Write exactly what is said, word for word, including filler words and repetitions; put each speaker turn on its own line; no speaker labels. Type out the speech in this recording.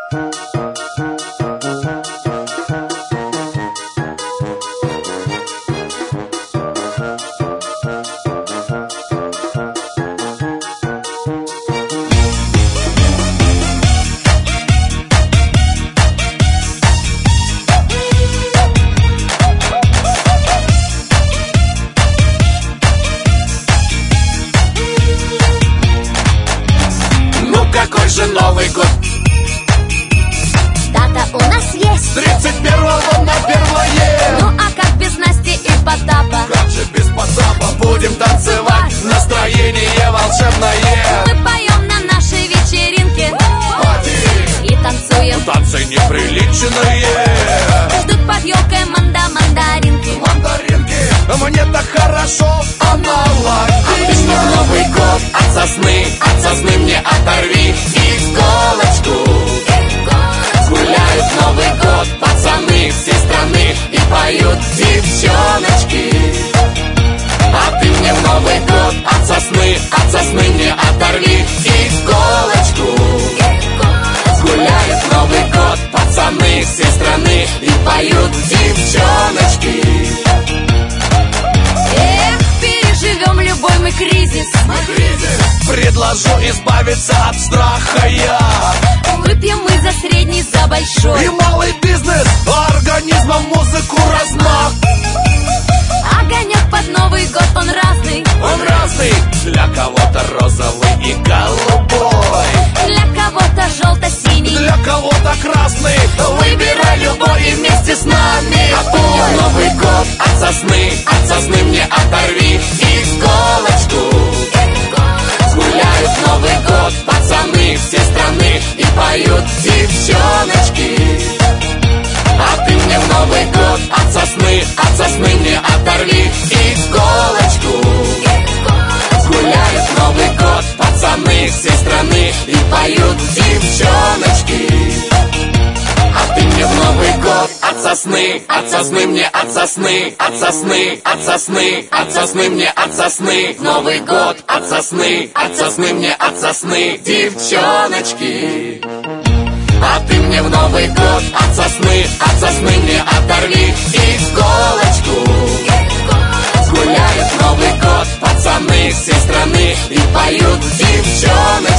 Какой же Новый год?
Дата у нас есть
тридцать первого на первое.
Ну а как без Насти и Потапа?
Как же без Потапа? Будем танцевать, настроение волшебное.
Мы поем на нашей вечеринке
Пати!
и танцуем.
Танцы неприличные.
Ждут под елкой манда-мандаринки.
Мандаринки, мне так хорошо, она ловит. Отлично, Новый год от сосны, от сосны мне оторви иголочку. Гуляют Новый год пацаны всей страны и поют девчоночки. А ты мне в Новый год от сосны, от сосны мне оторви иголочку. Гуляют Новый год пацаны всей страны и поют девчоночки.
Эх, переживем любой мы кризис.
Мы кризис. Предложу избавиться от страха я.
Выпьем мы за средний, за большой.
И малый бизнес, организмом музыку размах.
Огонек под Новый год, он разный.
Он разный, для кого-то розовый и голубой,
Для кого-то желто-синий,
для кого-то красный. Выбирай любой и вместе с нами. А ты мне Новый год от сосны, от сосны мне оторви иголочку. Гуляют Новый год пацаны всей страны и поют девчоночки. А ты мне в Новый год от сосны, от сосны мне оторви иголочку. Гуляют Новый год пацаны всей страны и поют девчоночки. А ты мне в Новый год от сосны, от сосны мне от сосны, от сосны, от сосны, от сосны мне от сосны. Новый год от сосны, от сосны мне от сосны, девчоночки. А ты мне в Новый год от сосны, от сосны мне оторви иголочку. Гуляют Новый год пацаны всей страны и поют девчоночки.